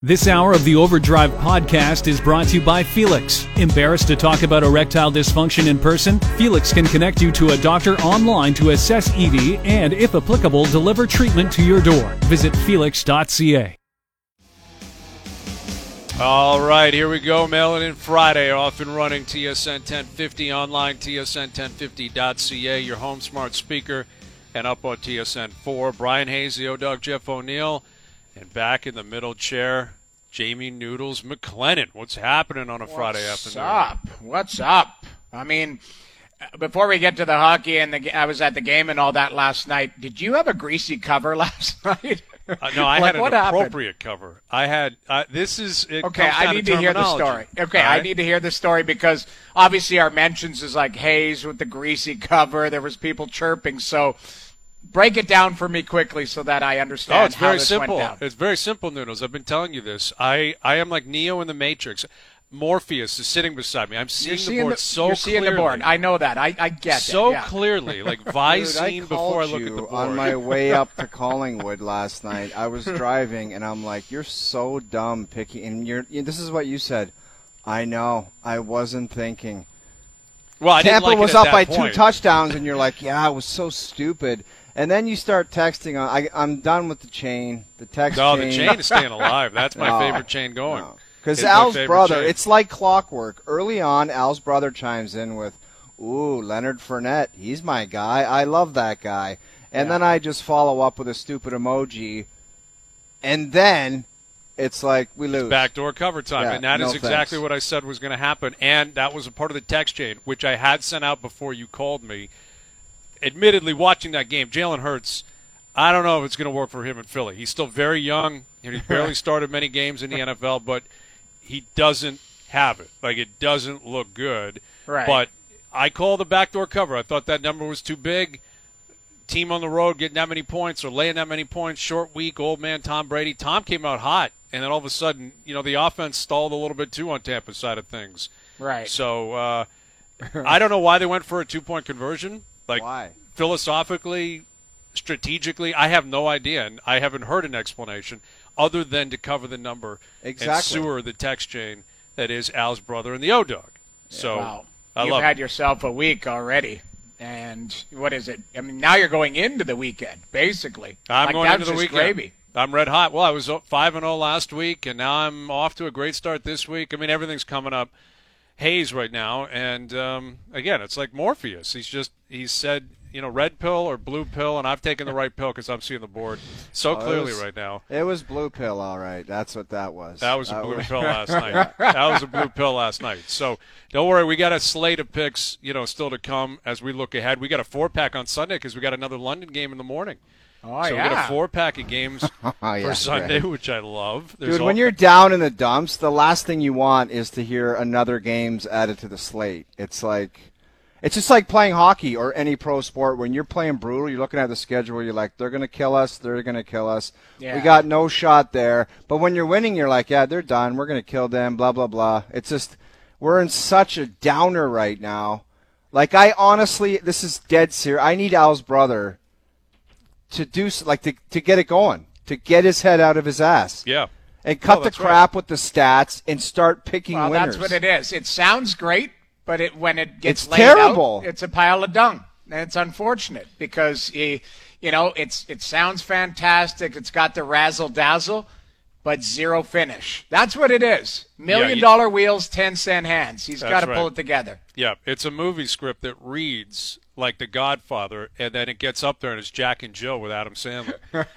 This hour of the Overdrive podcast is brought to you by Felix. Embarrassed to talk about erectile dysfunction in person? Felix can connect you to a doctor online to assess ED and, if applicable, deliver treatment to your door. Visit felix.ca. All right, here we go. Mail-in in Friday, off and running. TSN 1050 online, tsn1050.ca, your home smart speaker, and up on TSN 4. Brian Hayes, the O-Dog, Jeff O'Neill. And back in the middle chair, Jamie Noodles McLennan. What's happening on a Friday afternoon? What's up? I mean, before we get to the hockey and I was at the game and all that last night, did you have a greasy cover last night? No, I had an appropriate happened? cover. I had this is it okay. I need to hear the story. Okay, right? I need to hear the story because obviously our mentions is like Hayes with the greasy cover. There was people chirping, so. Break it down for me quickly so that I understand. Oh, it's very how this simple. Went down. It's very simple, Noodles. I've been telling you this. I am like Neo in the Matrix. Morpheus is sitting beside me. I'm seeing the board so clearly. You're seeing the board. I know that. I get it. So clearly, like Visine before I look at the board. On my way up to Collingwood last night, I was driving, and I'm like, you're so dumb picking. And this is what you said. I know. I wasn't thinking. Well, I Tampa didn't like was it at up by that point. 2 touchdowns, and you're like, yeah, it was so stupid. And then you start texting. I'm done with the chain. The text chain. No, the chain is staying alive. That's my favorite chain going. Because Al's brother, it's like clockwork. Early on, Al's brother chimes in with, ooh, Leonard Fournette. He's my guy. I love that guy. And then I just follow up with a stupid emoji. And then it's like we lose. It's backdoor cover time. Yeah, and that is exactly thanks. what I said was going to happen. And that was a part of the text chain, which I had sent out before you called me. Admittedly, watching that game, Jalen Hurts, I don't know if it's going to work for him in Philly. He's still very young. He barely started many games in the NFL, but he doesn't have it. Like, it doesn't look good. Right. But I call the backdoor cover. I thought that number was too big. Team on the road getting that many points or laying that many points. Short week, old man Tom Brady. Tom came out hot, and then all of a sudden, the offense stalled a little bit too on Tampa's side of things. Right. So I don't know why they went for a 2-point conversion. Like, why? Philosophically, strategically, I have no idea, and I haven't heard an explanation other than to cover the number and sewer the text chain that is Al's brother and the O-Dog. So wow. I You've love had it. yourself a week already, and what is it? I mean, now you're going into the weekend, basically. I'm going into the weekend. Gravy. I'm red hot. Well, I was 5-0 last week, and now I'm off to a great start this week. I mean, everything's coming up haze right now, and again, it's like Morpheus. He's said, red pill or blue pill, and I've taken the right pill because I'm seeing the board so clearly right now. It was blue pill, all right. That's what that was. That was a blue pill last night. That was a blue pill last night. So don't worry, we got a slate of picks, still to come as we look ahead. We got a 4-pack on Sunday because we got another London game in the morning. Oh, so we got a 4-pack of games for Sunday, right. which I love. Dude, when you're down in the dumps, the last thing you want is to hear another game's added to the slate. It's just like playing hockey or any pro sport. When you're playing brutal, you're looking at the schedule, you're like, they're going to kill us, they're going to kill us. Yeah. We got no shot there. But when you're winning, you're like, yeah, they're done. We're going to kill them, blah, blah, blah. It's just, we're in such a downer right now. Like, I honestly, this is dead serious. I need Al's brother to do, to get it going, to get his head out of his ass. Yeah. And cut the crap with the stats and start picking winners. That's what it is. It sounds great, but when it gets laid terrible. out, it's a pile of dung. And it's unfortunate because, it sounds fantastic. It's got the razzle-dazzle, but zero finish. That's what it is. $1 million wheels, 10-cent hands. He's got to pull it together. Yeah, it's a movie script that reads like The Godfather, and then it gets up there and it's Jack and Jill with Adam Sandler.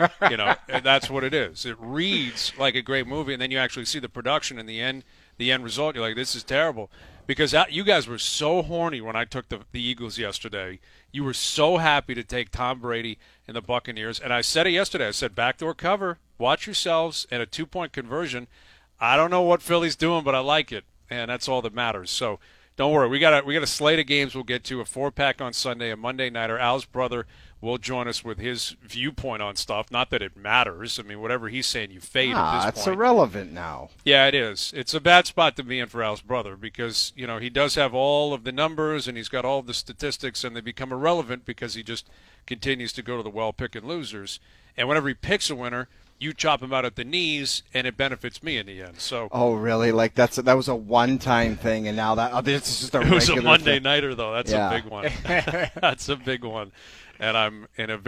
And that's what it is. It reads like a great movie, and then you actually see the production and the end result. You're like, this is terrible. Because you guys were so horny when I took the Eagles yesterday. You were so happy to take Tom Brady and the Buccaneers. And I said it yesterday. I said, backdoor cover, watch yourselves, and a 2-point conversion. I don't know what Philly's doing, but I like it, and that's all that matters. So don't worry. We got a slate of games we'll get to, a 4-pack on Sunday, a Monday nighter. Al's brother will join us with his viewpoint on stuff. Not that it matters. I mean, whatever he's saying, you fade at this point. It's irrelevant now. Yeah, it is. It's a bad spot to be in for Al's brother because, he does have all of the numbers and he's got all of the statistics, and they become irrelevant because he just continues to go to the well picking losers. And whenever he picks a winner, you chop him out at the knees, and it benefits me in the end. So. Oh, really? Like that was a one-time thing, and now this is just a It was a regular Monday thing. nighter, though. That's Yeah. a big one. That's a big one, and I'm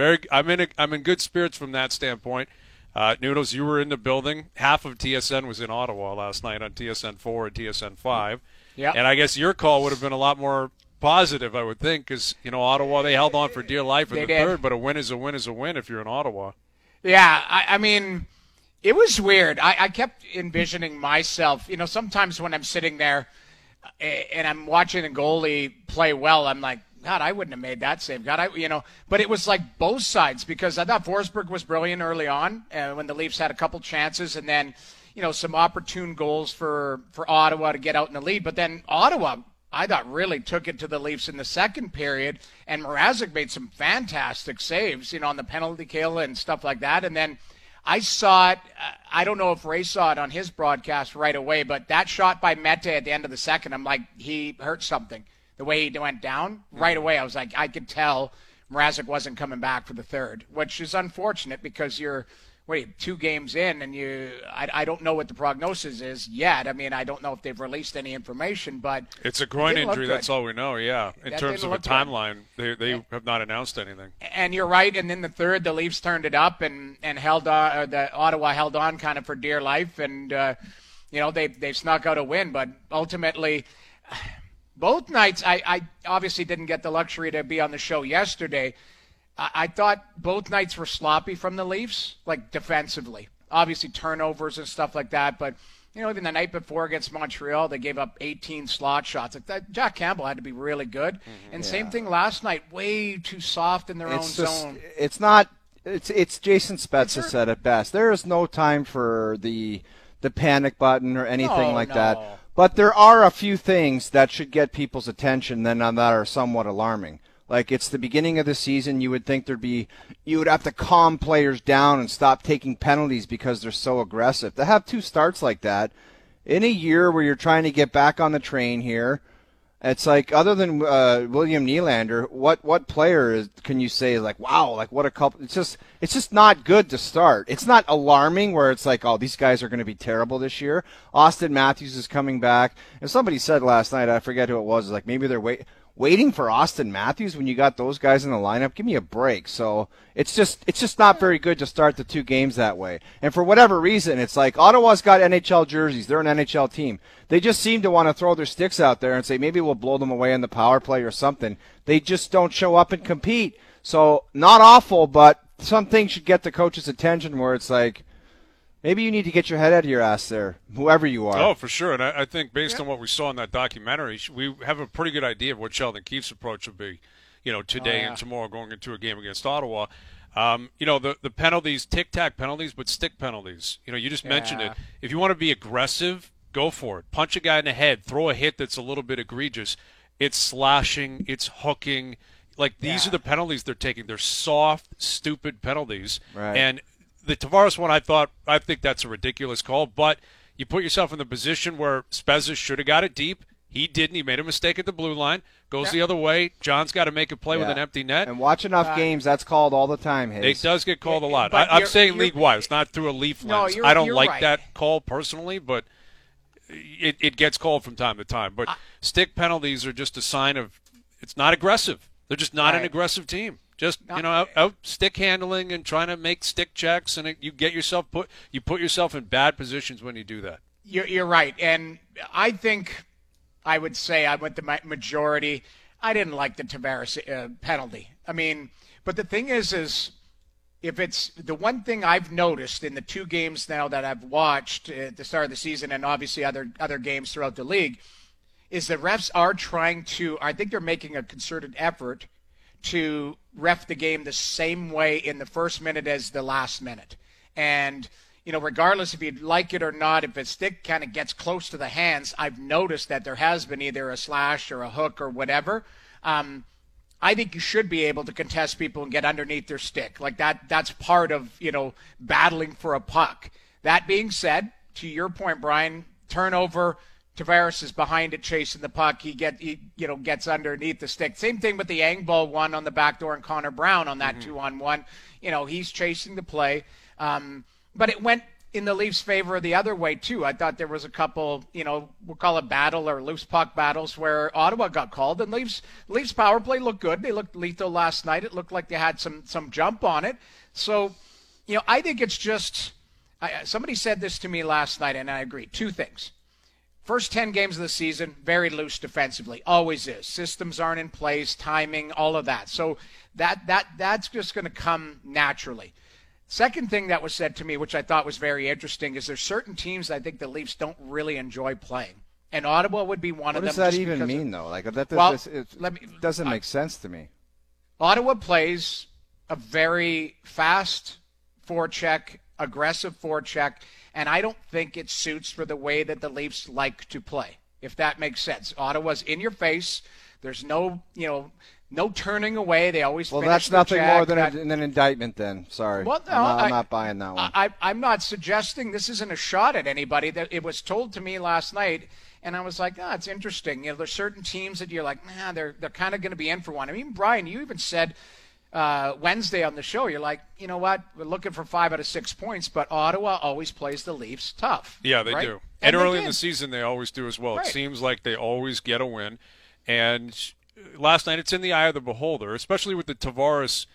in good spirits from that standpoint. Noodles, you were in the building. Half of TSN was in Ottawa last night on TSN 4 and TSN 5. Yeah. And I guess your call would have been a lot more positive, I would think, because Ottawa, they held on for dear life in They the did. third. But a win is a win is a win if you're in Ottawa. Yeah, I mean, it was weird. I kept envisioning myself, sometimes when I'm sitting there and I'm watching a goalie play well, I'm like, God, I wouldn't have made that save. God, but it was like both sides, because I thought Forsberg was brilliant early on when the Leafs had a couple chances, and then, some opportune goals for Ottawa to get out in the lead. But then Ottawa, I thought, really took it to the Leafs in the second period, and Mrazek made some fantastic saves, on the penalty kill and stuff like that. And then I saw it. I don't know if Ray saw it on his broadcast right away, but that shot by Mete at the end of the second, I'm like, he hurt something. The way he went down right away, I was like, I could tell Mrazek wasn't coming back for the third, which is unfortunate because you're 2 games in, and I don't know what the prognosis is yet. I mean, I don't know if they've released any information, but It's a groin it didn't look injury. good. That's all we know. Yeah, in That terms didn't of a look good. timeline, they have not announced anything. And you're right. And then the third, the Leafs turned it up and held on. Or the Ottawa held on kind of for dear life, and they snuck out a win. But ultimately, both nights, I obviously didn't get the luxury to be on the show yesterday. I thought both nights were sloppy from the Leafs, like defensively. Obviously turnovers and stuff like that, but even the night before against Montreal, they gave up 18 slot shots. Like that, Jack Campbell had to be really good. And same thing last night, way too soft in their own zone. It's not. It's Jason Spezza said it best. There is no time for the panic button or anything like that. But there are a few things that should get people's attention that are somewhat alarming. Like, it's the beginning of the season. You would think you would have to calm players down and stop taking penalties because they're so aggressive. To have 2 starts like that in a year where you're trying to get back on the train here, it's like, other than William Nylander, what player can you say is like, wow, like what a couple? It's just not good to start. It's not alarming where it's like, oh, these guys are going to be terrible this year. Austin Matthews is coming back, and somebody said last night, I forget who it was, like maybe they're waiting for Austin Matthews when you got those guys in the lineup. Give me a break. So it's just not very good to start the 2 games that way. And for whatever reason, it's like Ottawa's got NHL jerseys. They're an NHL team. They just seem to want to throw their sticks out there and say maybe we'll blow them away on the power play or something. They just don't show up and compete. So not awful, but some things should get the coach's attention where it's like, maybe you need to get your head out of your ass there, whoever you are. Oh, for sure. And I think based on what we saw in that documentary, we have a pretty good idea of what Sheldon Keefe's approach will be, today and tomorrow going into a game against Ottawa. The penalties, tic-tac penalties, but stick penalties. You just mentioned it. If you want to be aggressive, go for it. Punch a guy in the head. Throw a hit that's a little bit egregious. It's slashing. It's hooking. Like, these are the penalties they're taking. They're soft, stupid penalties. Right. And the Tavares one, I think that's a ridiculous call, but you put yourself in the position where Spezza should have got it deep. He didn't. He made a mistake at the blue line. Goes the other way. John's got to make a play with an empty net. And watch enough games, that's called all the time, Hayes. It does get called a lot. But I'm saying league-wide. It's not through a Leaf lens. I don't like right. that call personally, but it gets called from time to time. But stick penalties are just a sign of it's not aggressive. They're just not an aggressive team. Just out stick handling and trying to make stick checks, and you put yourself in bad positions when you do that. You're right, and I think I would say I went the majority. I didn't like the Tavares penalty. I mean, but the thing is if it's the one thing I've noticed in the 2 games now that I've watched at the start of the season, and obviously other games throughout the league, is the refs are trying to. I think they're making a concerted effort to ref the game the same way in the first minute as the last minute. And, regardless if you like it or not, if a stick kind of gets close to the hands, I've noticed that there has been either a slash or a hook or whatever. I think you should be able to contest people and get underneath their stick. Like that's part of, battling for a puck. That being said, to your point, Brian, turnover, Tavares is behind it chasing the puck. He gets underneath the stick. Same thing with the Engvall one on the back door and Connor Brown on that 2-on-1. He's chasing the play. but it went in the Leafs' favor the other way, too. I thought there was a couple, we'll call it battle or loose puck battles where Ottawa got called, and Leafs power play looked good. They looked lethal last night. It looked like they had some jump on it. So, I think it's just somebody said this to me last night, and I agree. Two things. First 10 games of the season, very loose defensively. Always is. Systems aren't in place, timing, all of that. So that's just going to come naturally. Second thing that was said to me, which I thought was very interesting, is there's certain teams I think the Leafs don't really enjoy playing. And Ottawa would be one of them. What does that even mean, though? Like it doesn't make sense to me. Ottawa plays a very fast forecheck, aggressive forecheck, and I don't think it suits for the way that the Leafs like to play, if that makes sense. Ottawa's in your face. There's no turning away. They always finish that's nothing check. More than an indictment then. Sorry. Well, no, I'm not buying that one. I'm not suggesting this isn't a shot at anybody. That it was told to me last night, and I was like, it's interesting. There's certain teams that you're like, they're kind of going to be in for one. I mean, Brian, you even said Wednesday on the show, you're like, you know what? We're looking for 5 out of 6 points, but Ottawa always plays the Leafs tough. Yeah, they right? do. And early in the season, they always do as well. Right. It seems like they always get a win. And last night, it's in the eye of the beholder, especially with the Tavares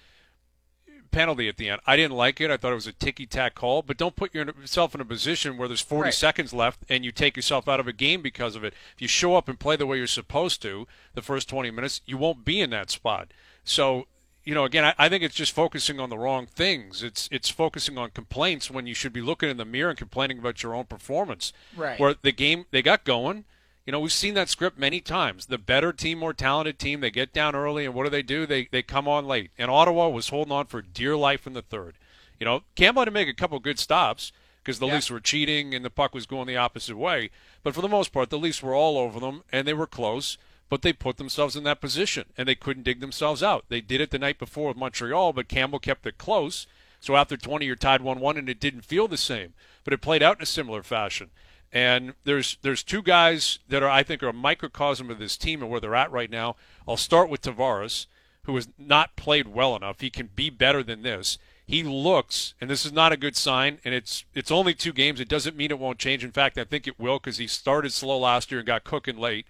penalty at the end. I didn't like it. I thought it was a ticky-tack call, but don't put yourself in a position where there's 40 seconds left and you take yourself out of a game because of it. If you show up and play the way you're supposed to the first 20 minutes, you won't be in that spot. So, again, I think it's just focusing on the wrong things. It's focusing on complaints when you should be looking in the mirror and complaining about your own performance. Right. Where the game, they got going. We've seen that script many times. The better team, more talented team, they get down early, and what do? They come on late. And Ottawa was holding on for dear life in the third. Campbell had to make a couple good stops because the Leafs were cheating and the puck was going the opposite way. But for the most part, the Leafs were all over them, and they were close. But they put themselves in that position, and they couldn't dig themselves out. They did it the night before with Montreal, but Campbell kept it close. So after 20, you're tied 1-1, and it didn't feel the same. But it played out in a similar fashion. And there's two guys that I think are a microcosm of this team and where they're at right now. I'll start with Tavares, who has not played well enough. He can be better than this. He looks, and this is not a good sign, and it's only 2 games. It doesn't mean it won't change. In fact, I think it will because he started slow last year and got cooking late.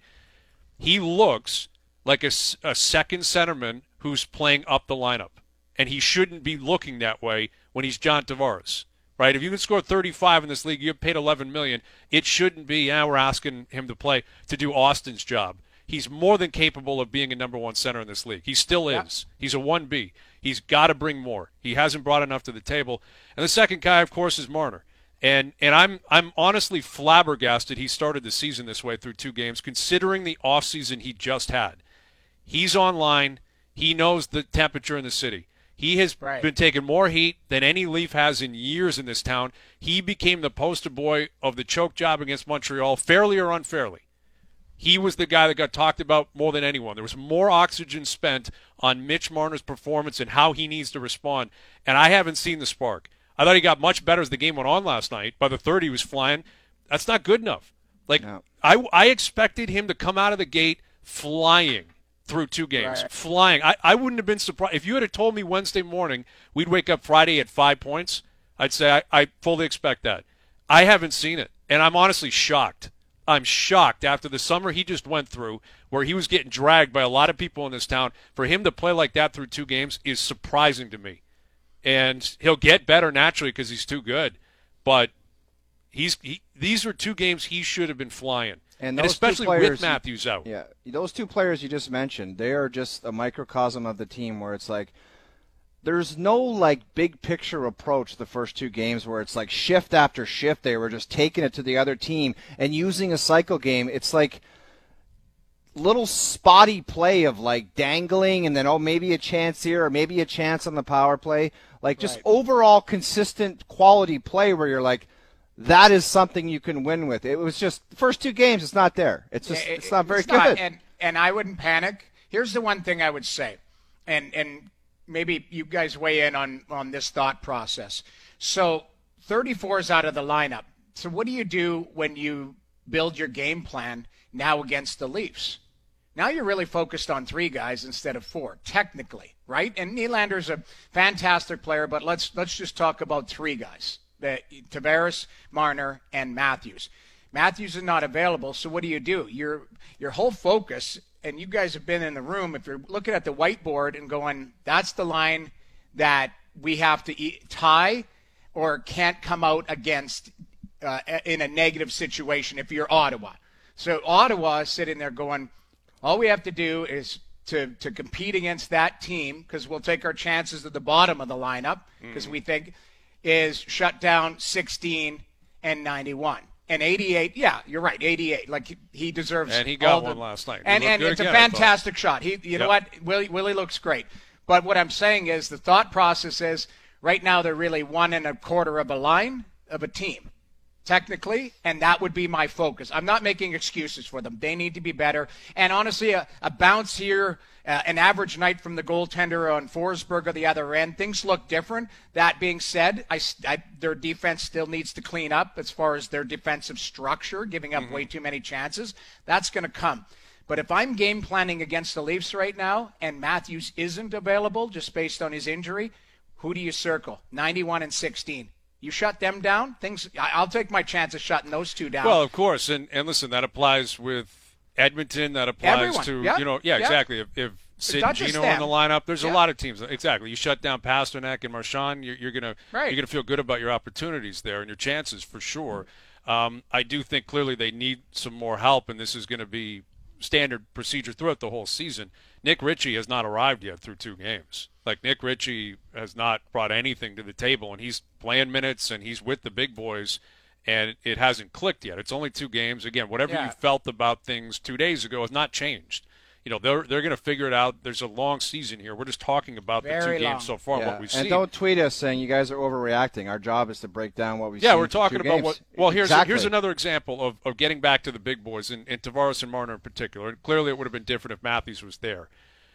He looks like a second centerman who's playing up the lineup, and he shouldn't be looking that way when he's John Tavares. Right? If you can score 35 in this league, you get paid $11 million. It shouldn't be, we're asking him to do Austin's job. He's more than capable of being a number 1 center in this league. He still is. He's a 1B. He's got to bring more. He hasn't brought enough to the table. And the second guy, of course, is Marner. And I'm honestly flabbergasted he started the season this way through 2 games, considering the offseason he just had. He's online. He knows the temperature in the city. He has been taking more heat than any Leaf has in years in this town. He became the poster boy of the choke job against Montreal, fairly or unfairly. He was the guy that got talked about more than anyone. There was more oxygen spent on Mitch Marner's performance and how he needs to respond, and I haven't seen the spark. I thought he got much better as the game went on last night. By the third, he was flying. That's not good enough. I expected him to come out of the gate flying through 2 games. Flying. I wouldn't have been surprised. If you had told me Wednesday morning we'd wake up Friday at 5 points, I'd say I fully expect that. I haven't seen it, and I'm honestly shocked. I'm shocked after the summer he just went through where he was getting dragged by a lot of people in this town. For him to play like that through 2 games is surprising to me. And he'll get better naturally because he's too good. But these are 2 games he should have been flying. And especially with Matthews out. Yeah, those 2 players you just mentioned, they are just a microcosm of the team where it's like there's no big picture approach the first 2 games where it's like shift after shift. They were just taking it to the other team and using a cycle game. It's like little spotty play of dangling and then maybe a chance here or maybe a chance on the power play. Just overall consistent quality play where you're like, that is something you can win with. It was just the first 2 games. It's not there. It's just it's not very good. And I wouldn't panic. Here's the one thing I would say, and maybe you guys weigh in on this thought process. So 34 is out of the lineup. So what do you do when you build your game plan now against the Leafs? Now you're really focused on 3 guys instead of 4, technically, right? And Nylander's a fantastic player, but let's just talk about 3 guys. Tavares, Marner, and Matthews. Matthews is not available, so what do? Your whole focus, and you guys have been in the room, if you're looking at the whiteboard and going, that's the line that we have to tie or can't come out against in a negative situation if you're Ottawa. So Ottawa is sitting there going, all we have to do is to compete against that team, because we'll take our chances at the bottom of the lineup, because we think is shut down 16 and 91. And 88, yeah, you're right, 88. Like, he deserves. And he got one last night. And it's a fantastic shot. You know what? Willie looks great. But what I'm saying is the thought process is right now they're really 1 1/4 of a line of a team, technically, and that would be my focus. I'm not making excuses for them. They need to be better. And honestly, a bounce here, an average night from the goaltender on Forsberg or the other end, things look different. That being said, their defense still needs to clean up as far as their defensive structure, giving up way too many chances. That's going to come. But if I'm game planning against the Leafs right now and Matthews isn't available just based on his injury, who do you circle? 91 and 16. You shut them down? I'll take my chance of shutting those two down. Well, of course, and listen, that applies with Edmonton. That applies to exactly. If Sid and Gino in the lineup, there's a lot of teams. Exactly, you shut down Pasternak and Marchand, you're gonna feel good about your opportunities there and your chances for sure. I do think clearly they need some more help, and this is going to be standard procedure throughout the whole season. Nick Ritchie has not arrived yet through 2 games. Like, Nick Ritchie has not brought anything to the table, and he's playing minutes and he's with the big boys, and it hasn't clicked yet. It's only 2 games. Again, whatever you felt about things 2 days ago has not changed. You know, they're going to figure it out. There's a long season here. We're just talking about the 2 games so far, what we've seen. And don't tweet us saying you guys are overreacting. Our job is to break down what we've seen. Yeah, we're talking about games. Here's another example of getting back to the big boys, and Tavares and Marner in particular. And clearly it would have been different if Matthews was there.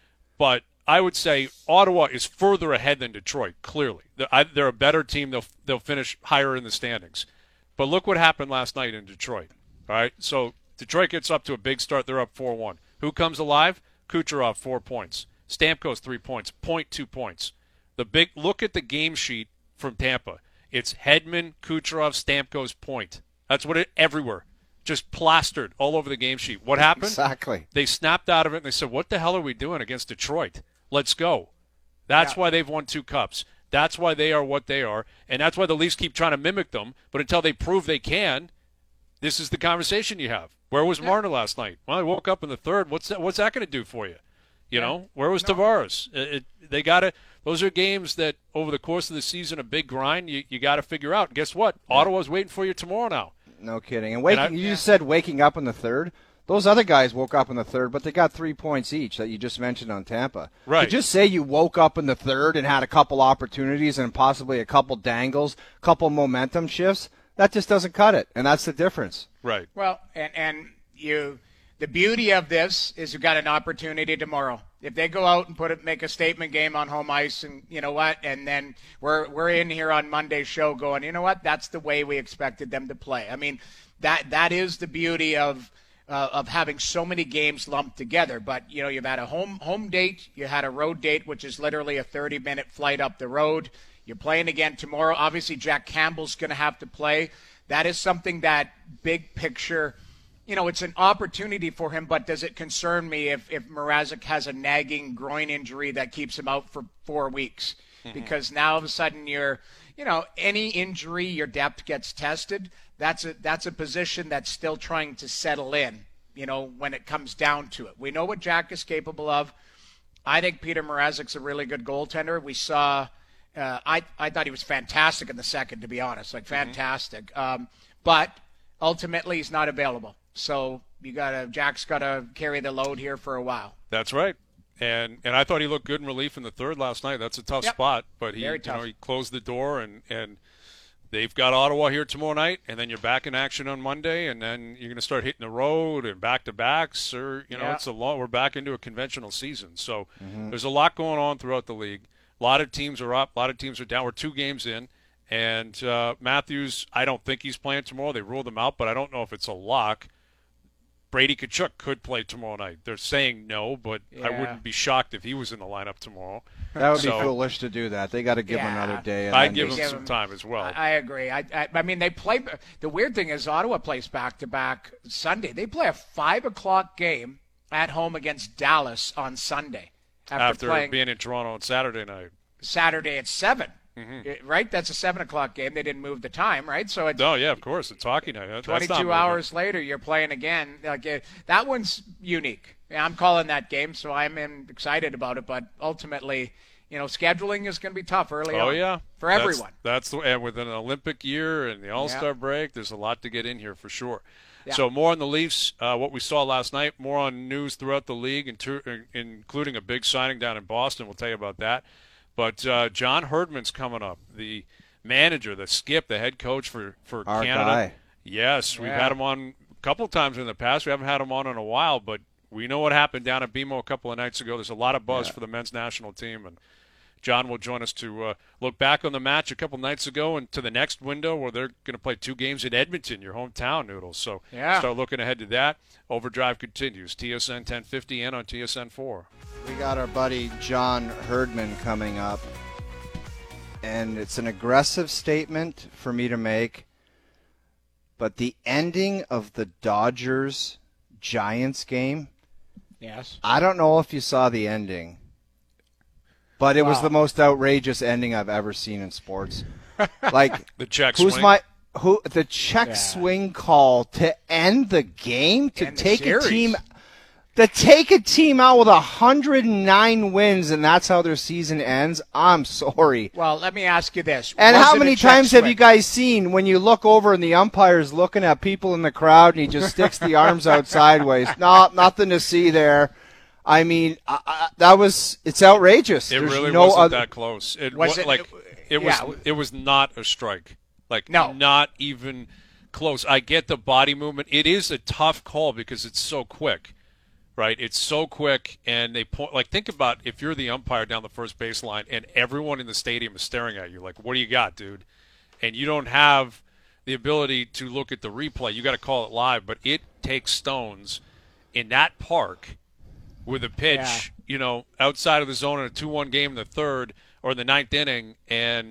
But I would say Ottawa is further ahead than Detroit, clearly. They're a better team. They'll finish higher in the standings. But look what happened last night in Detroit. All right, so Detroit gets up to a big start. They're up 4-1. Who comes alive? Kucherov, 4 points. Stamkos, 3 points. 2 points. Look at the game sheet from Tampa. It's Hedman, Kucherov, Stamkos, point. That's what everywhere. Just plastered all over the game sheet. What happened? Exactly. They snapped out of it and they said, what the hell are we doing against Detroit? Let's go. That's why they've won 2 cups. That's why they are what they are. And that's why the Leafs keep trying to mimic them. But until they prove they can, this is the conversation you have. Where was Marner last night? Well, he woke up in the third. What's that going to do for you? You know, where was Tavares? They got to. Those are games that over the course of the season, a big grind. You got to figure out. And guess what? Ottawa's waiting for you tomorrow now. No kidding. And you just said waking up in the third. Those other guys woke up in the third, but they got 3 points each that you just mentioned on Tampa. Right. To just say you woke up in the third and had a couple opportunities and possibly a couple dangles, couple momentum shifts, that just doesn't cut it, and that's the difference. Right. Well, and the beauty of this is you've got an opportunity tomorrow. If they go out and make a statement game on home ice, and you know what, and then we're in here on Monday's show going, you know what, that's the way we expected them to play. I mean, that is the beauty of having so many games lumped together. But you know, you've had a home date, you had a road date, which is literally a 30-minute flight up the road. You're playing again tomorrow. Obviously, Jack Campbell's going to have to play. That is something that big picture, you know, it's an opportunity for him, but does it concern me if Mrazek has a nagging groin injury that keeps him out for 4 weeks? Mm-hmm. Because now all of a sudden any injury, your depth gets tested. That's a position that's still trying to settle in, you know, when it comes down to it. We know what Jack is capable of. I think Peter Mrazek's a really good goaltender. We saw I thought he was fantastic in the second, to be honest, fantastic. But ultimately, he's not available. So Jack's got to carry the load here for a while. That's right. And I thought he looked good in relief in the third last night. That's a tough spot, but he closed the door, and they've got Ottawa here tomorrow night, and then you're back in action on Monday, and then you're going to start hitting the road and back-to-backs, or we're back into a conventional season. So there's a lot going on throughout the league. A lot of teams are up. A lot of teams are down. We're 2 games in. And Matthews, I don't think he's playing tomorrow. They ruled him out, but I don't know if it's a lock. Brady Tkachuk could play tomorrow night. They're saying no, but I wouldn't be shocked if he was in the lineup tomorrow. That would be foolish to do that. They got to give him another day. I'd give him some time as well. I agree. I mean, they play. The weird thing is Ottawa plays back-to-back Sunday. They play a 5:00 game at home against Dallas on Sunday. After being in Toronto on Saturday night. Saturday at 7. Right? That's a 7:00 game. They didn't move the time, right? So it's of course. It's hockey night. 22 hours later, you're playing again. That one's unique. I'm calling that game, so I'm excited about it. But ultimately, scheduling is going to be tough early on. For everyone. And with an Olympic year and the All-Star break, there's a lot to get in here for sure. Yeah. So more on the Leafs, what we saw last night, more on news throughout the league, including a big signing down in Boston. We'll tell you about that. But John Herdman's coming up, the manager, the skip, the head coach for Our Canada. guy. Yes, we've had him on a couple of times in the past. We haven't had him on in a while, but we know what happened down at BMO a couple of nights ago. There's a lot of buzz for the men's national team, and John will join us to look back on the match a couple nights ago and to the next window where they're going to play 2 games in Edmonton, your hometown, Noodles. So start looking ahead to that. Overdrive continues. TSN 1050 and on TSN 4. We got our buddy John Herdman coming up, and it's an aggressive statement for me to make, but the ending of the Dodgers-Giants game, I don't know if you saw the ending, but it was the most outrageous ending I've ever seen in sports. Like the check swing. The check swing call to end the game, to take a team out with 109 wins, and that's how their season ends. I'm sorry. Well, let me ask you this. And how many times have you guys seen when you look over and the umpire's looking at people in the crowd and he just sticks the arms out sideways? No, nothing to see there. I mean, it's outrageous. It really wasn't that close. It was not a strike. Not even close. I get the body movement. It is a tough call because it's so quick. Right, it's so quick, and they point. Think about if you're the umpire down the first baseline, and everyone in the stadium is staring at you. What do you got, dude? And you don't have the ability to look at the replay. You got to call it live, but it takes stones in that park with a pitch, outside of the zone in a 2-1 game in the third or the ninth inning, and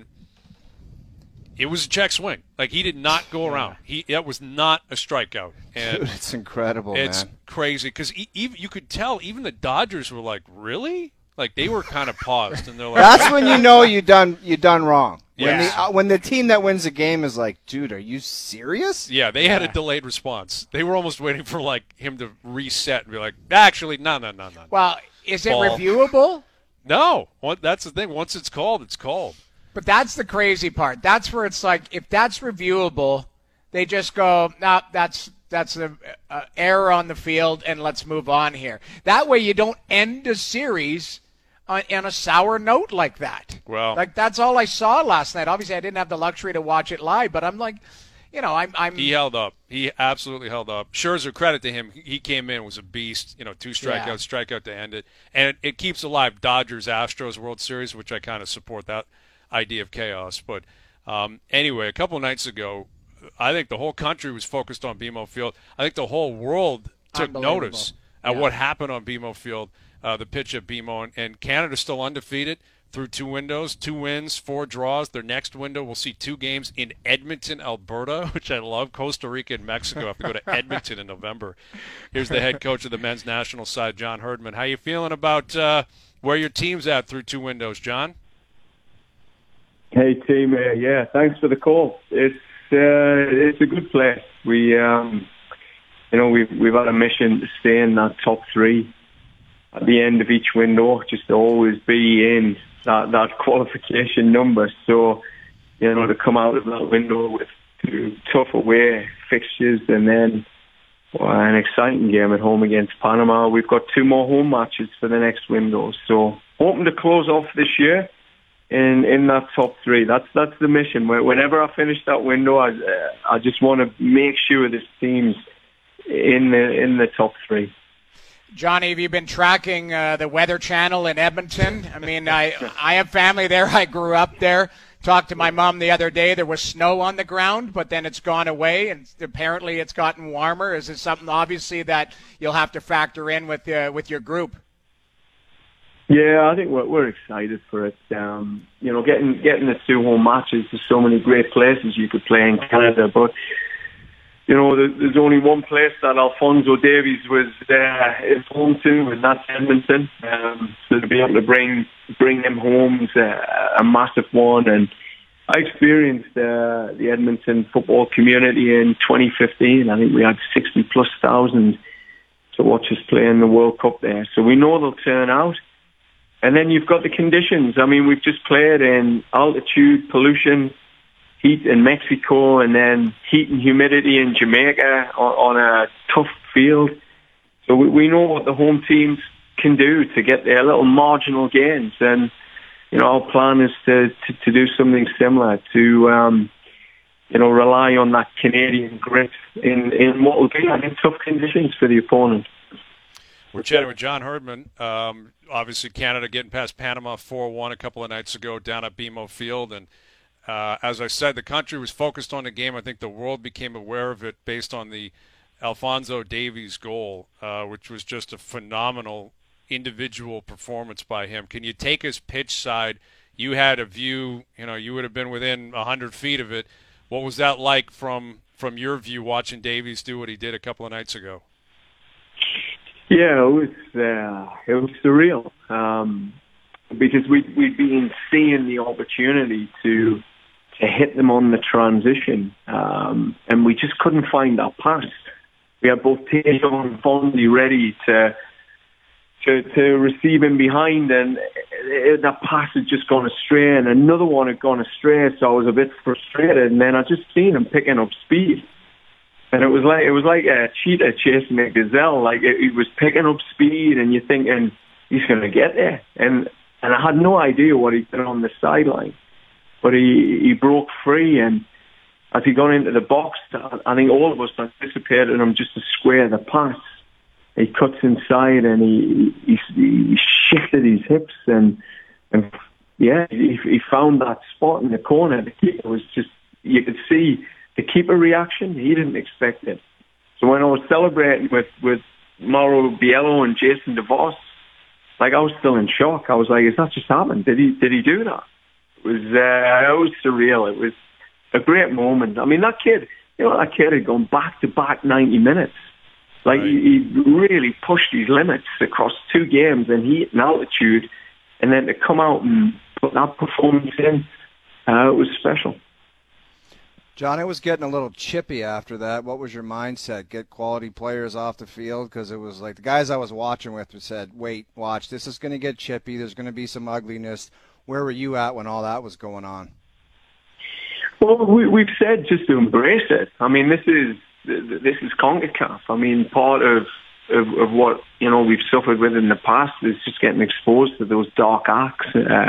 it was a check swing. He did not go around. That was not a strikeout. And dude, it's incredible, It's crazy because you could tell even the Dodgers were like, really? They were kind of paused. And they're like, that's when you know you done wrong. Yeah. When the team that wins the game is like, dude, are you serious? Yeah, they had a delayed response. They were almost waiting for him to reset and be like, actually, no. Well, is it reviewable? No. That's the thing. Once it's called, it's called. But that's the crazy part. That's where it's if that's reviewable, they just go, no, that's an error on the field, and let's move on here. That way you don't end a series on a sour note like that. Well, that's all I saw last night. Obviously, I didn't have the luxury to watch it live, but I'm He held up. He absolutely held up. Scherzer, credit to him. He came in, was a beast. 2 strikeouts, strikeout to end it. And it keeps alive Dodgers-Astros World Series, which I kind of support that idea of chaos. But anyway, a couple nights ago, I think the whole country was focused on BMO Field. I think the whole world took notice at what happened on BMO Field, the pitch at BMO. And Canada's still undefeated through 2 windows, 2 wins, 4 draws. Their next window, we'll see 2 games in Edmonton, Alberta, which I love. Costa Rica and Mexico have to go to Edmonton in November. Here's the head coach of the men's national side, John Herdman. How you feeling about where your team's at through 2 windows, John? Hey team, thanks for the call. It's a good place. We've had a mission to stay in that top 3 at the end of each window, just to always be in that qualification number. So, to come out of that window with 2 tough away fixtures and then an exciting game at home against Panama. We've got 2 more home matches for the next window. So, hoping to close off this year in that top 3. That's the mission. Whenever I finish that window, I just want to make sure this team's in the top 3. Johnny, have you been tracking the Weather Channel in Edmonton? I mean, I have family there. I grew up there. talked to my mom the other day. There was snow on the ground, but then it's gone away, and apparently it's gotten warmer. Is it something, obviously, that you'll have to factor in with your group? Yeah, I think we're excited for it. Getting the 2 home matches. There's so many great places you could play in Canada, but there's only one place that Alphonso Davies was his home to, and that's Edmonton. So to be able to bring them home is a massive one. And I experienced the Edmonton football community in 2015. I think we had 60,000+ to watch us play in the World Cup there. So we know they'll turn out. And then you've got the conditions. I mean, we've just played in altitude, pollution, heat in Mexico, and then heat and humidity in Jamaica on a tough field. So we know what the home teams can do to get their little marginal gains. And, our plan is to do something similar, to, rely on that Canadian grit in what will be, I think, tough conditions for the opponent. We're chatting with John Herdman. Obviously, Canada getting past Panama 4-1 a couple of nights ago down at BMO Field. And as I said, the country was focused on the game. I think the world became aware of it based on the Alphonso Davies goal, which was just a phenomenal individual performance by him. Can you take us pitch side? You had a view, you would have been within 100 feet of it. What was that like from your view watching Davies do what he did a couple of nights ago? Yeah, it was surreal because we'd been seeing the opportunity to hit them on the transition, and we just couldn't find that pass. We had both Taylor and Fonzie ready to receive him behind, and that pass had just gone astray, and another one had gone astray. So I was a bit frustrated, and then I just seen him picking up speed. And it was like a cheetah chasing a gazelle. Like he was picking up speed, and you're thinking he's going to get there. And I had no idea what he'd done on the sideline, but he broke free. And as he got into the box, I think all of us anticipated him just to square the pass. He cuts inside, and he shifted his hips, and he found that spot in the corner. The keeper was just, you could see the keeper reaction. He didn't expect it. So when I was celebrating with Mauro Biello and Jason DeVos, I was still in shock. I was like, "Is that just happened? Did he do that?" It was surreal. It was a great moment. I mean, that kid had gone back to back 90 minutes. Right. He really pushed his limits across 2 games in heat and altitude, and then to come out and put that performance in, it was special. John, it was getting a little chippy after that. What was your mindset? Get quality players off the field? Because it was like the guys I was watching with said, wait, watch, this is going to get chippy. There's going to be some ugliness. Where were you at when all that was going on? Well, we've said just to embrace it. I mean, this is CONCACAF. I mean, part of what, we've suffered with in the past is just getting exposed to those dark arts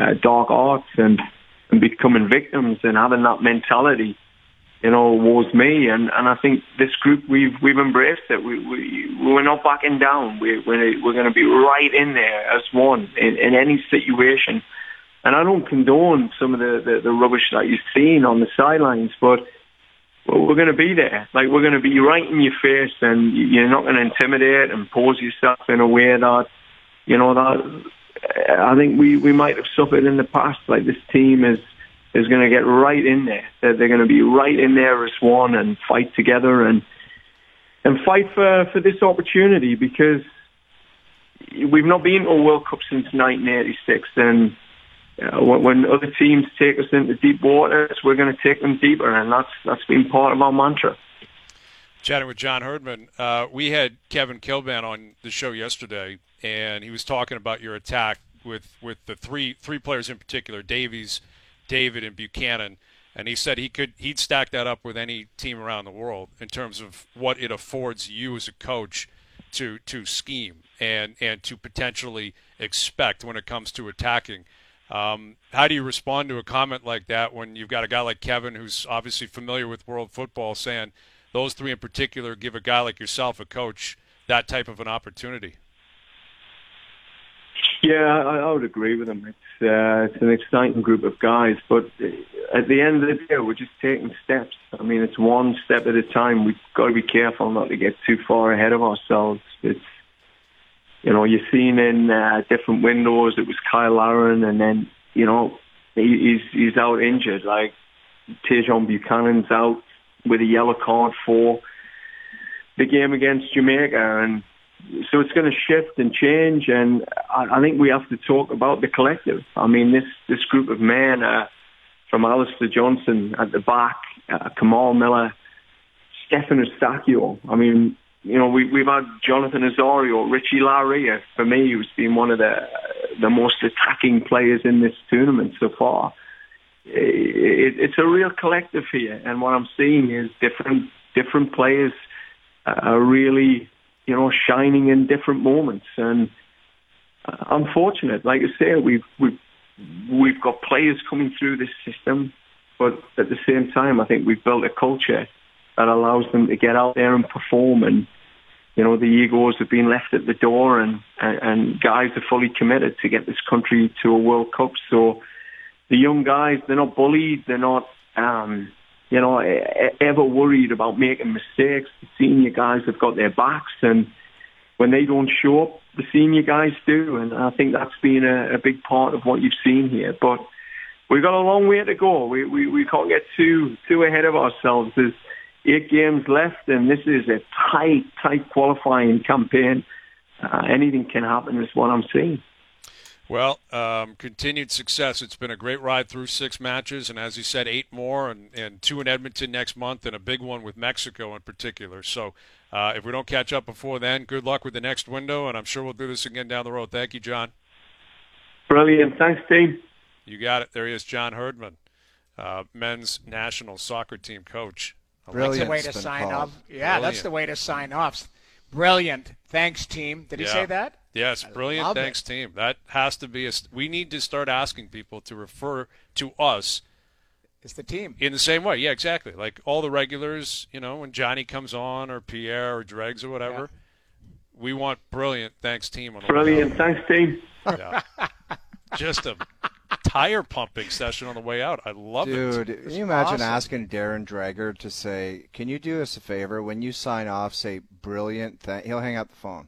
and becoming victims and having that mentality. Was me, and I think this group we've embraced it. We're not backing down. We're going to be right in there as one in any situation. And I don't condone some of the rubbish that you've seen on the sidelines, but we're going to be there. Like, we're going to be right in your face, and you're not going to intimidate and pose yourself in a way that that I think we might have suffered in the past. Like, this team is going to get right in there. They're going to be right in there as one and fight together and fight for this opportunity, because we've not been to a World Cup since 1986. And when other teams take us into deep waters, we're going to take them deeper, and that's been part of our mantra. Chatting with John Herdman, we had Kevin Kilbane on the show yesterday, and he was talking about your attack with the three players in particular, Davies, David, and Buchanan, and he said he'd stack that up with any team around the world in terms of what it affords you as a coach to scheme and to potentially expect when it comes to attacking. How do you respond to a comment like that when you've got a guy like Kevin, who's obviously familiar with world football, saying those 3 in particular give a guy like yourself, a coach, that type of an opportunity? Yeah, I would agree with him. it's an exciting group of guys. But at the end of the day, we're just taking steps. I mean, it's one step at a time. We've got to be careful not to get too far ahead of ourselves. It's, you know, you're seeing in different windows. It was Kyle Larin, and then, you know, he's out injured. Like Tejon Buchanan's out with a yellow card for the game against Jamaica, and so it's going to shift and change. And I think we have to talk about the collective. I mean, this group of men, from Alistair Johnson at the back, Kamal Miller, Stefan Eustáquio. I mean, you know, we've had Jonathan Osorio, Richie Laryea, for me, who's been one of the most attacking players in this tournament so far. It's a real collective here, and what I'm seeing is different players are really, you know, shining in different moments. And I'm fortunate, like I say, we've got players coming through this system, but at the same time, I think we've built a culture that allows them to get out there and perform. And, you know, the egos have been left at the door, and guys are fully committed to get this country to a World Cup. So the young guys, they're not bullied, they're not, you know, ever worried about making mistakes. The senior guys have got their backs, and when they don't show up, the senior guys do. And I think that's been a big part of what you've seen here. But we've got a long way to go. We can't get too ahead of ourselves. There's 8 games left, and this is a tight qualifying campaign. Anything can happen is what I'm seeing. Well, continued success. It's been a great ride through 6 matches, and as you said, 8 more, and 2 in Edmonton next month, and a big one with Mexico in particular. So if we don't catch up before then, good luck with the next window, and I'm sure we'll do this again down the road. Thank you, John. Brilliant. Thanks, team. You got it. There he is, John Herdman, men's national soccer team coach. That's the way to sign off. Yeah, brilliant. That's the way to sign off. Brilliant. Thanks, team. Did he say that? Yes, brilliant. Thanks, team. That has to be we need to start asking people to refer to us as the team in the same way. Yeah, exactly. Like all the regulars, you know, when Johnny comes on or Pierre or Dregs or whatever, we want brilliant. Thanks, team. On the brilliant. Thanks, team. Yeah. Just a tire pumping session on the way out. I love it. Dude, can you imagine asking Darren Dreger to say, can you do us a favor? When you sign off, say brilliant. He'll hang up the phone.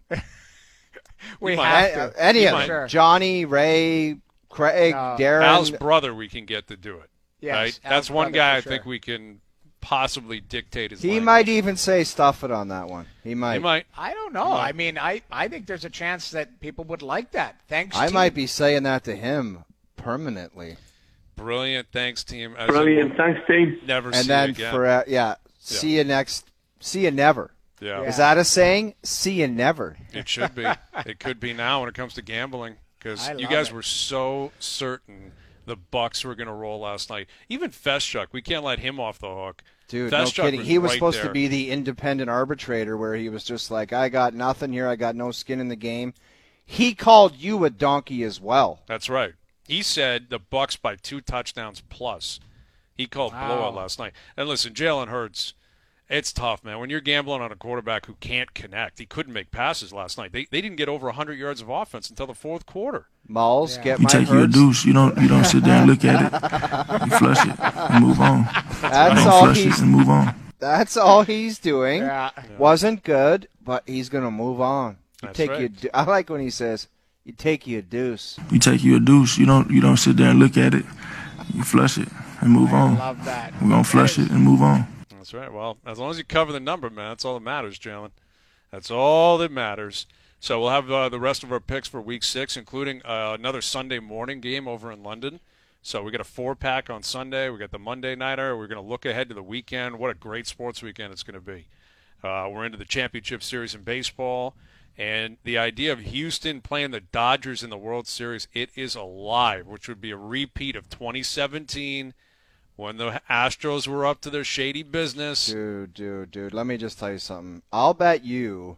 We have to. Any of them. Sure. Johnny, Ray, Craig, Darren. Al's brother we can get to do it. Yes, right? That's one guy I think we can possibly dictate his language. Might even say stuff it on that one. He might. I don't know. I mean, I think there's a chance that people would like that. Thanks, I team. might be saying that to him permanently. Brilliant. Thanks, team. Brilliant. Thanks, team. Never and see then you again. See you next. See you never. Yeah. Is that a saying? See you never. It should be. It could be now when it comes to gambling, because you guys were so certain the Bucks were going to roll last night. Even Festchuk, we can't let him off the hook. Dude, no kidding. He was supposed to be the independent arbitrator, where he was just like, I got nothing here. I got no skin in the game. He called you a donkey as well. That's right. He said the Bucks by 2 touchdowns plus. He called blowout last night. And listen, Jalen Hurts, it's tough, man. When you're gambling on a quarterback who can't connect, he couldn't make passes last night. They didn't get over 100 yards of offense until the 4th quarter. Malls, get you my take Hurts. You a deuce. You don't sit there and look at it. You flush it and move on. That's all flush it and move on. That's all he's doing. Yeah. Wasn't good, but he's gonna move on. That's take right. I like when he says, "You take you a deuce." You take you a deuce. You don't sit there and look at it. You flush it and move on. I love that. We're gonna flush it and move on. That's right. Well, as long as you cover the number, man, that's all that matters, Jalen. That's all that matters. So we'll have the rest of our picks for Week 6, including another Sunday morning game over in London. So we got a 4-pack on Sunday. We got the Monday nighter. We're going to look ahead to the weekend. What a great sports weekend it's going to be. We're into the championship series in baseball. And the idea of Houston playing the Dodgers in the World Series, it is alive, which would be a repeat of 2017 when the Astros were up to their shady business. Dude, let me just tell you something. I'll bet you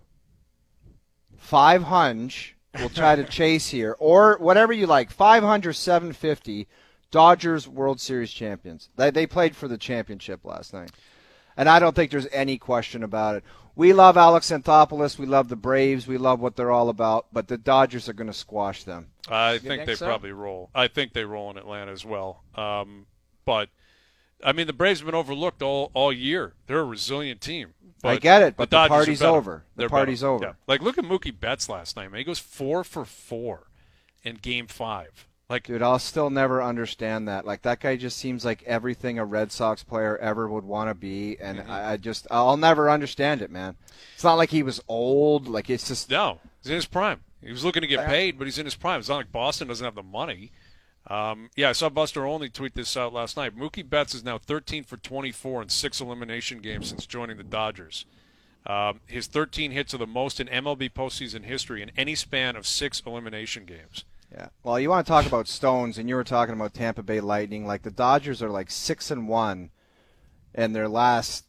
500 we'll try to chase here, or whatever you like, 500, 750, Dodgers World Series champions. They played for the championship last night. And I don't think there's any question about it. We love Alex Anthopoulos. We love the Braves. We love what they're all about. But the Dodgers are going to squash them. I think they so? probably roll. I think they roll in Atlanta as well. But, I mean, the Braves have been overlooked all year. They're a resilient team. But I get it, but the Dodgers are party's better. over. The They're party's better. over. Yeah. Like, look at Mookie Betts last night, man. He goes 4 for 4 in Game 5. Like, Dude, I'll still never understand that. Like, that guy just seems like everything a Red Sox player ever would want to be, and I'll never understand it, man. It's not like he was old. Like, it's just... no, he's in his prime. He was looking to get paid, but he's in his prime. It's not like Boston doesn't have the money. I saw Buster Olney tweet this out last night. Mookie Betts is now 13 for 24 in 6 elimination games since joining the Dodgers. His 13 hits are the most in MLB postseason history in any span of 6 elimination games. Yeah. Well, you want to talk about stones, and you were talking about Tampa Bay Lightning. Like, the Dodgers are like 6-1 in their last,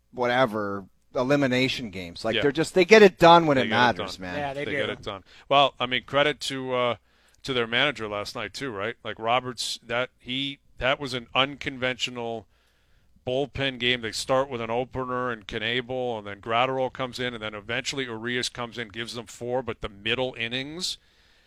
elimination games. Like, Yeah. they get it done when They it get it matters, done. man. Yeah, they do. get it done. Well, I mean, credit to their manager last night too, right? Like Roberts, that was an unconventional bullpen game. They start with an opener and Knebel, and then Gratterall comes in, and then eventually Urias comes in, gives them 4. But the middle innings,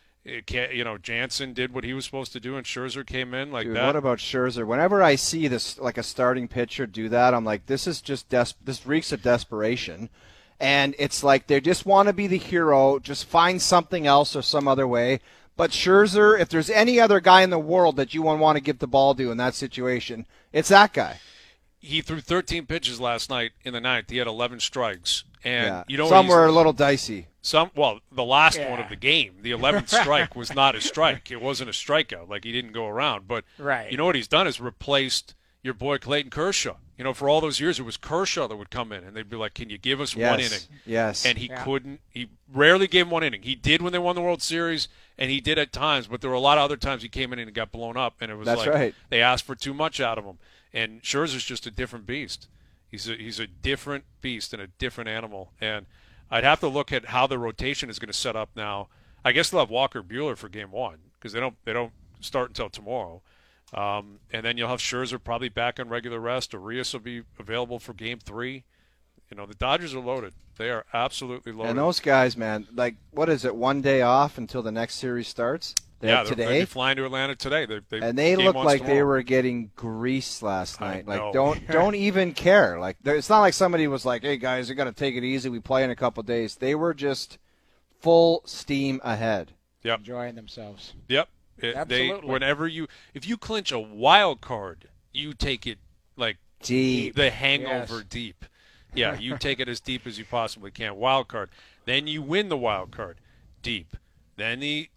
Jansen did what he was supposed to do, and Scherzer came in like Dude, that. what about Scherzer? Whenever I see this, like a starting pitcher do that, I'm like, this is just this reeks of desperation. And it's like they just want to be the hero, just find something else or some other way. But Scherzer, if there's any other guy in the world that you want to give the ball to in that situation, it's that guy. He threw 13 pitches last night in the ninth. He had 11 strikes. And some were a little dicey. The last one of the game, the 11th strike was not a strike. It wasn't a strikeout. Like, he didn't go around. But Right. you know what he's done is replaced your boy Clayton Kershaw. For all those years, it was Kershaw that would come in, and they'd be like, can you give us one inning? Yes. And he couldn't. He rarely gave him one inning. He did when they won the World Series, and he did at times, but there were a lot of other times he came in and got blown up, and it was That's right. They asked for too much out of him. And Scherzer's just a different beast. He's a different beast and a different animal. And I'd have to look at how the rotation is going to set up now. I guess they'll have Walker Buehler for Game 1 because they don't start until tomorrow. And then you'll have Scherzer probably back on regular rest. Urias will be available for Game 3. The Dodgers are loaded. They are absolutely loaded. And those guys, man, like, what is it, one day off until the next series starts? They'll today? be flying to Atlanta today. They Game look 1's like they tomorrow. were getting greased last night. I Like, know. don't even care. Like, it's not like somebody was like, "Hey guys, you got to take it easy. We play in a couple days." They were just full steam ahead. Yep. Enjoying themselves. Yep. Absolutely. If you clinch a wild card, you take it like Deep. the hangover Yes. deep. Yeah, you take it as deep as you possibly can. Wild card. Then you win the wild card. Deep. Then the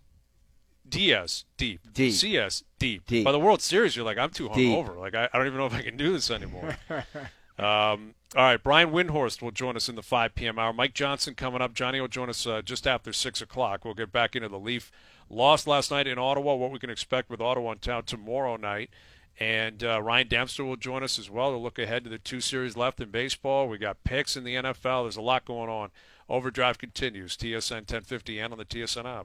DS deep. Deep. CS deep. Deep. By the World Series, you're like, I'm too Deep. hungover. Like I don't even know if I can do this anymore. All right, Brian Windhorst will join us in the 5 p.m. hour. Mike Johnson coming up. Johnny will join us just after 6 o'clock. We'll get back into the Leaf loss last night in Ottawa, what we can expect with Ottawa in town tomorrow night. And Ryan Dempster will join us as well to look ahead to the 2 series left in baseball. We got picks in the NFL. There's a lot going on. Overdrive continues. TSN 1050 and on the TSN app.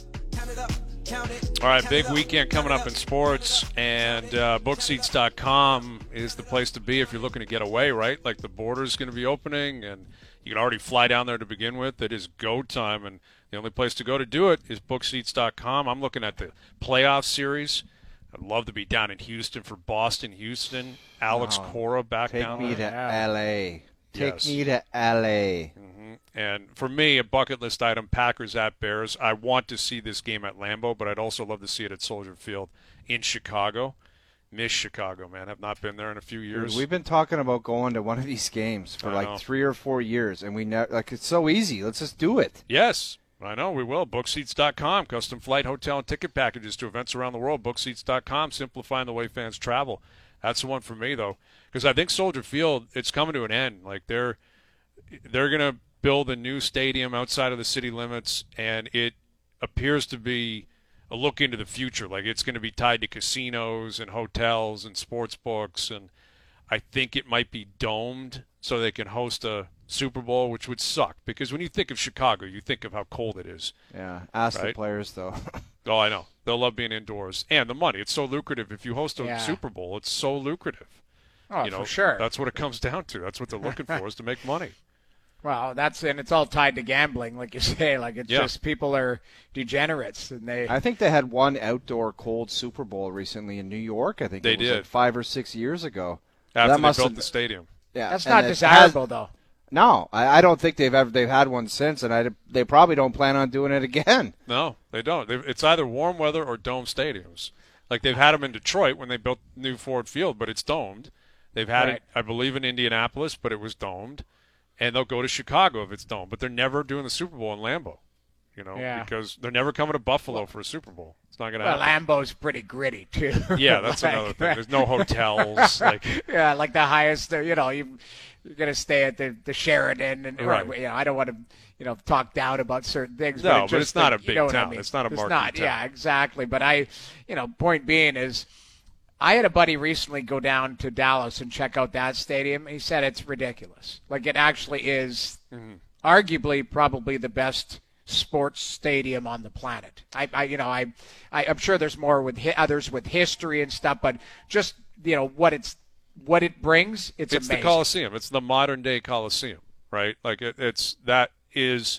All right, big weekend coming up in sports, and bookseats.com is the place to be if you're looking to get away, right? Like the border's going to be opening, and you can already fly down there to begin with. It is go time, and the only place to go to do it is bookseats.com. I'm looking at the playoff series. I'd love to be down in Houston for Boston-Houston. Alex Cora back down Take me there. to L.A. Take Yes. me to L.A. And for me, a bucket list item, Packers at Bears. I want to see this game at Lambeau, but I'd also love to see it at Soldier Field in Chicago. Miss Chicago, man. Have not been there in a few years. Dude, we've been talking about going to one of these games for I know. like 3 or 4 years, and we it's so easy. Let's just do it. Yes, I know we will. Bookseats.com, custom flight, hotel, and ticket packages to events around the world. Bookseats.com, simplifying the way fans travel. That's the one for me, though, because I think Soldier Field, it's coming to an end. Like they're going to build a new stadium outside of the city limits, and it appears to be a look into the future. Like it's going to be tied to casinos and hotels and sports books, and I think it might be domed so they can host a Super Bowl, which would suck because when you think of Chicago, you think of how cold it is. Yeah, ask the Right. players, though. Oh, I know. They'll love being indoors. And the money. It's so lucrative. If you host a Yeah. Super Bowl, it's so lucrative. Oh, for sure. That's what it comes down to. That's what they're looking for, is to make money. Well, and it's all tied to gambling, like you say. Like, it's just people are degenerates, and I think they had one outdoor cold Super Bowl recently in New York. I think they it was did like 5 or 6 years ago. After they built the stadium. Yeah, that's not desirable, though. No, I don't think they've had one since, and they probably don't plan on doing it again. No, they don't. It's either warm weather or dome stadiums. Like, they've had them in Detroit when they built new Ford Field, but it's domed. They've had it, I believe, in Indianapolis, but it was domed. And they'll go to Chicago if it's domed. But they're never doing the Super Bowl in Lambeau, because they're never coming to Buffalo for a Super Bowl. It's not going to happen. Well, Lambeau's pretty gritty, too. Yeah, that's another thing. There's no hotels. Yeah, like the highest, you're going to stay at the Sheridan. And, right. I don't want to, talk down about certain things. No, but it's not a big town. I mean? It's not a marquee town. Yeah, exactly. But point being is, I had a buddy recently go down to Dallas and check out that stadium. He said it's ridiculous. Like, it actually is arguably probably the best sports stadium on the planet. I'm sure there's more with others with history and stuff, but just what it brings, it's amazing. The Coliseum. It's the modern day Coliseum, right? Like that is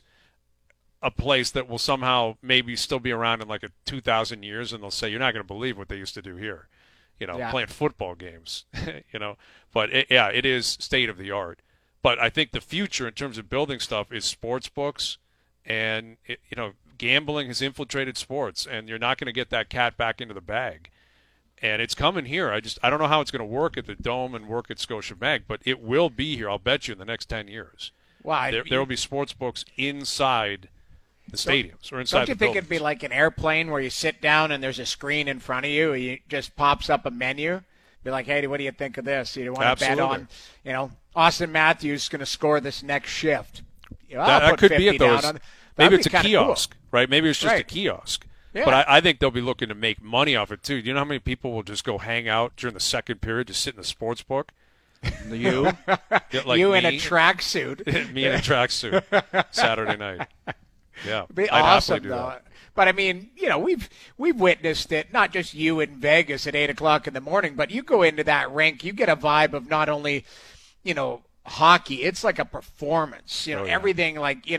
a place that will somehow maybe still be around in like 2,000 years, and they'll say, you're not going to believe what they used to do here. Playing football games, But it is state of the art. But I think the future in terms of building stuff is sports books, and gambling has infiltrated sports, and you're not going to get that cat back into the bag. And it's coming here. I don't know how it's going to work at the Dome and work at Scotiabank, but it will be here. I'll bet you in the next 10 years. Wow, there will be sports books inside the stadiums or inside the buildings. Don't you think it'd be like an airplane where you sit down and there's a screen in front of you and it just pops up a menu? Be like, hey, what do you think of this? You want to bet on, Austin Matthews is going to score this next shift. That could be at those. Maybe it's a kiosk, cool. Right? Maybe it's just a kiosk. Yeah. But I think they'll be looking to make money off it, too. Do you know how many people will just go hang out during the second period, just sit in the sports book? You? Like you me, in a tracksuit. Me in a tracksuit Saturday night. Yeah. It'd be I'd awesome, do though. that. But, I mean, we've witnessed it, not just you in Vegas at 8 o'clock in the morning, but you go into that rink, you get a vibe of not only, hockey, it's like a performance, everything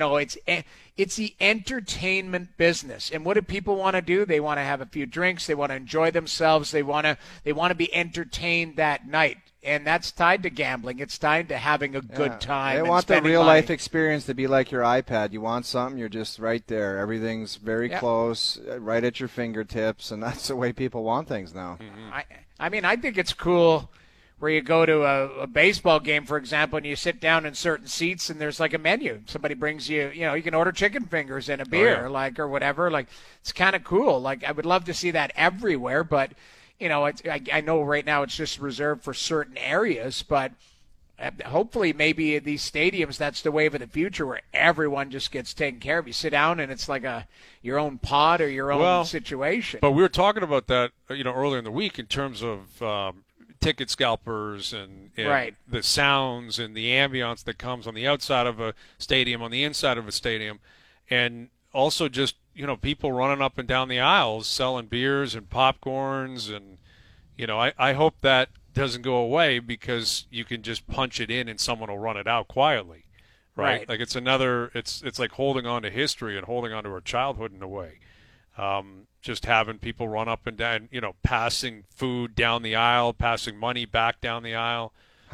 it's the entertainment business. And what do people want to do? They want to have a few drinks, they want to enjoy themselves, they want to be entertained that night. And that's tied to gambling. It's tied to having a good time. They want the real life experience to be like your iPad. You want something, you're just right there. Everything's very close, right at your fingertips, and that's the way people want things now. Mm-hmm. I think it's cool where you go to a baseball game, for example, and you sit down in certain seats and there's like a menu. Somebody brings you, you can order chicken fingers and a beer, or whatever. Like, it's kind of cool. Like, I would love to see that everywhere, but I know right now it's just reserved for certain areas, but hopefully maybe in these stadiums, that's the wave of the future where everyone just gets taken care of. You sit down and it's like your own pod or your own situation. But we were talking about that, earlier in the week in terms of ticket scalpers and the sounds and the ambiance that comes on the outside of a stadium, on the inside of a stadium, and also just people running up and down the aisles selling beers and popcorns, and I hope that doesn't go away, because you can just punch it in and someone will run it out quietly, right? Like it's like holding on to history and holding on to our childhood in a way. Just having people run up and down, passing food down the aisle, passing money back down the aisle.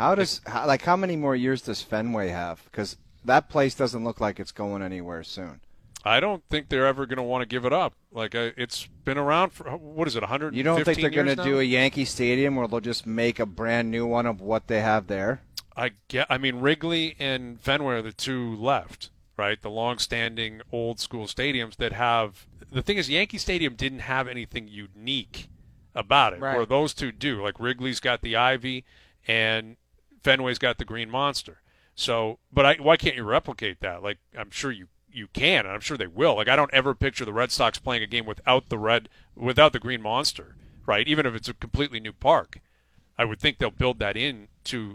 How many more years does Fenway have? Because that place doesn't look like it's going anywhere soon. I don't think they're ever going to want to give it up. Like, it's been around for, 115 years You don't think they're going to now? do a Yankee Stadium where they'll just make a brand new one of what they have there? I mean, Wrigley and Fenway are the two left, right? The long-standing old-school stadiums that have – the thing is, Yankee Stadium didn't have anything unique about it, where those two do. Like, Wrigley's got the Ivy and Fenway's got the Green Monster. So, but why can't you replicate that? Like, I'm sure you can, and I'm sure they will. Like, I don't ever picture the Red Sox playing a game without the Green Monster, right? Even if it's a completely new park, I would think they'll build that in to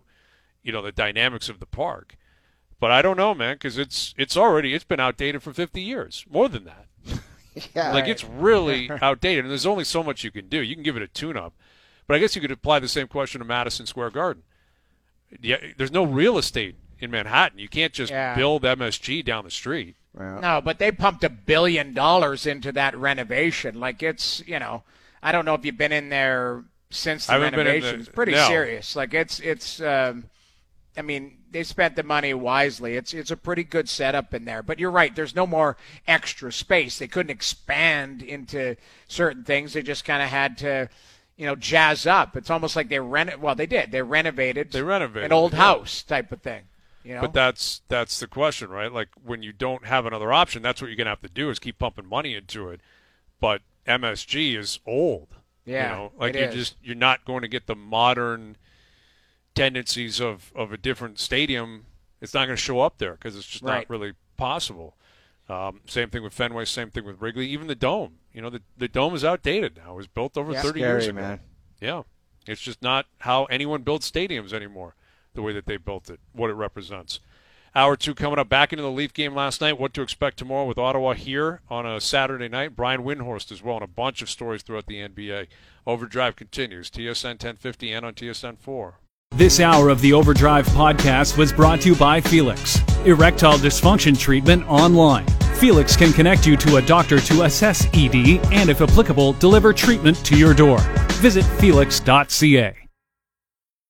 the dynamics of the park. But I don't know, man, because it's been outdated for 50 years, more than that. Yeah, it's really outdated, and there's only so much you can do. You can give it a tune-up, But I guess you could apply the same question to Madison Square Garden. Yeah, there's no real estate in Manhattan. You can't just build MSG down the street. Well, No, but they pumped $1 billion into that renovation. Like, it's, I don't know if you've been in there since the renovation. It's pretty serious. Like, it's I mean, they spent the money wisely. It's a pretty good setup in there. But you're right. There's no more extra space. They couldn't expand into certain things. They just kind of had to, jazz up. It's almost like they did. They renovated an old house type of thing. But that's the question, right? Like, when you don't have another option, that's what you're going to have to do is keep pumping money into it. But MSG is old. Yeah, you're not going to get the modern tendencies of a different stadium. It's not going to show up there because it's just not really possible. Same thing with Fenway, same thing with Wrigley, even the Dome. The Dome is outdated now. It was built over 30 years ago. Man. Yeah. It's just not how anyone builds stadiums anymore, the way that they built it, what it represents. Hour 2 coming up. Back into the Leaf game last night. What to expect tomorrow with Ottawa here on a Saturday night. Brian Windhorst as well, and a bunch of stories throughout the NBA. Overdrive continues. TSN 1050 and on TSN 4. This hour of the Overdrive podcast was brought to you by Felix. Erectile dysfunction treatment online. Felix can connect you to a doctor to assess ED and, if applicable, deliver treatment to your door. Visit felix.ca.